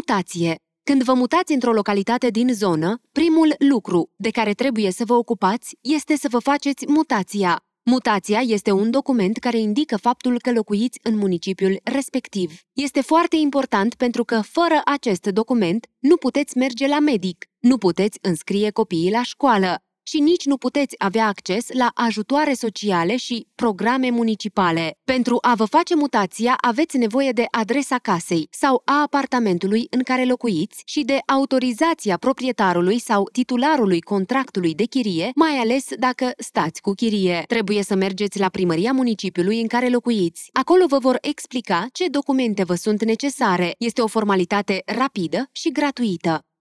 Mutație. Când vă mutați într-o localitate din zonă, primul lucru de care trebuie să vă ocupați este să vă faceți mutația. Mutația este un document care indică faptul că locuiți în municipiul respectiv. Este foarte important pentru că fără acest document nu puteți merge la medic, nu puteți înscrie copiii la școală și nici nu puteți avea acces la ajutoare sociale și programe municipale. Pentru a vă face mutația, aveți nevoie de adresa casei sau a apartamentului în care locuiți și de autorizația proprietarului sau titularului contractului de chirie, mai ales dacă stați cu chirie. Trebuie să mergeți la primăria municipiului în care locuiți. Acolo vă vor explica ce documente vă sunt necesare. Este o formalitate rapidă și gratuită.